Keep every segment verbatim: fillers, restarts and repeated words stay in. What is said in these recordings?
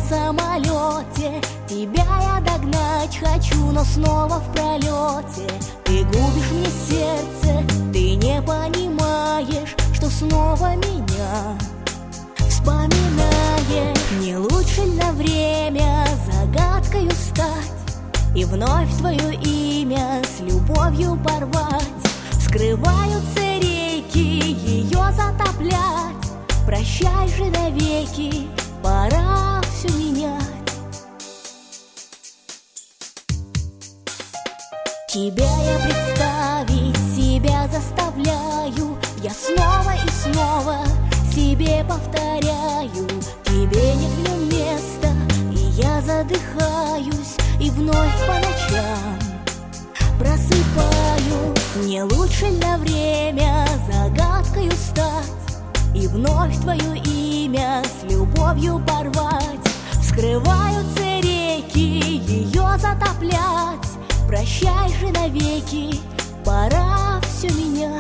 самолете. Тебя я догнать хочу, но снова в пролете. Ты губишь мне сердце, ты не понимаешь, что снова меня вспоминаешь. Не лучше на время загадкою стать и вновь твое имя с любовью порвать. Скрываются реки, ее затоплять. Прощай же навеки, пора все менять. Тебя я представить себя заставляю. Я снова и снова себе повторяю. Тебе нет в нем места, и я задыхаюсь. И вновь по ночам просыпаюсь. Не лучше на время загадкою стать и вновь твое имя с любовью порвать. Вскрываются реки, ее затоплять. Прощай же навеки, пора все менять.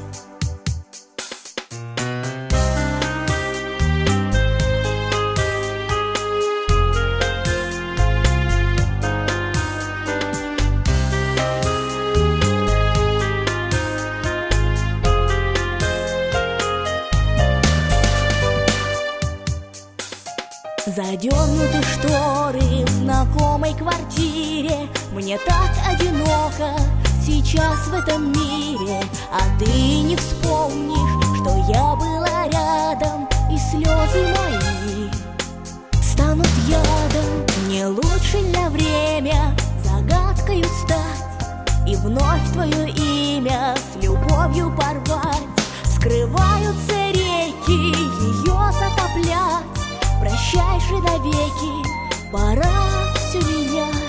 Задернуты шторы в знакомой квартире. Мне так одиноко сейчас в этом мире. А ты не вспомнишь, что я была рядом, и слезы мои станут ядом. Не лучше ли время загадкою стать и вновь твое имя с любовью порвать. Скрываются реки, ее затоплять. Прощай же навеки, пора все менять.